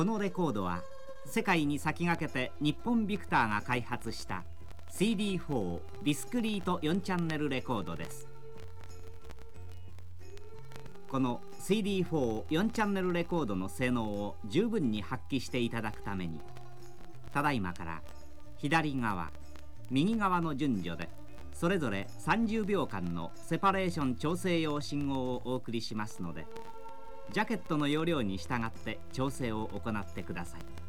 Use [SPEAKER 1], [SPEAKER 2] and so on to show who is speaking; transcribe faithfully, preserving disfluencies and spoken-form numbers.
[SPEAKER 1] このレコードは世界に先駆けて日本ビクターが開発した シーディーフォー ディスクリートよんチャンネルレコードです。この シーディーフォーよん チャンネルレコードの性能を十分に発揮していただくために、ただいまから左側右側の順序でそれぞれさんじゅうびょうかんのセパレーション調整用信号をお送りしますので、ジャケットの容量に従って調整を行ってください。